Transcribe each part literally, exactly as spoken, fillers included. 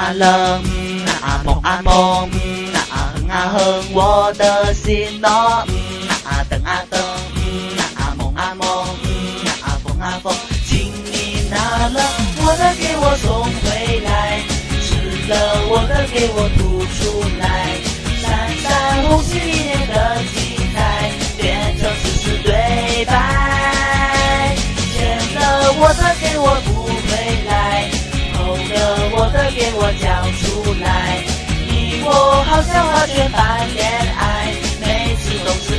啊冷，嗯啊梦啊梦，嗯啊恨啊恨我的心哦，嗯啊等啊等，嗯啊梦啊梦，嗯啊风啊风，请你拿了我的给我送回来，吃了我的给我吐出来，闪闪红旗里面的记载变成事实对白，欠了我的给我补回来，偷了我的给我交出来，你我好像花圈般恋爱，每次都是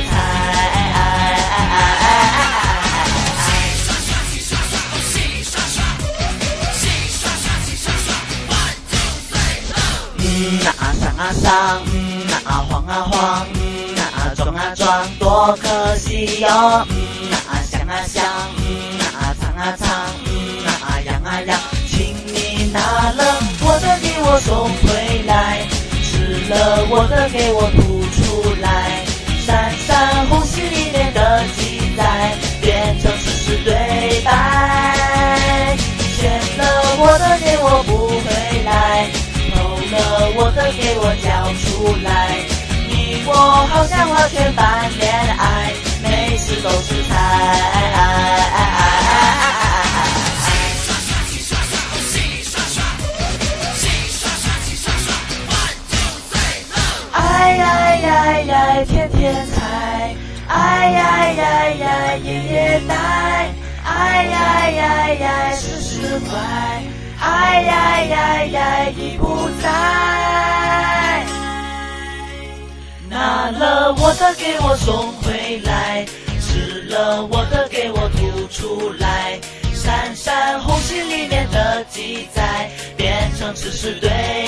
嗯啊上啊上，嗯啊晃啊晃，嗯啊撞啊撞，多可惜哟，嗯啊想啊想，嗯啊唱啊唱，嗯啊扬啊扬，请你拿了我的给我送回来，吃了我的给我吐出来，闪闪红旗里面的记载变成事实对白，欠了我的给我补回来，偷了我的给我交出来，你我好像花圈般恋爱，每次都是猜。哎呀呀呀，天天猜，哎呀呀呀，夜夜待，哎呀呀呀，时时怪，哎呀呀呀，已不在。拿了我的给我送回来，吃了我的给我吐出来，闪闪红旗里面的记载变成事实对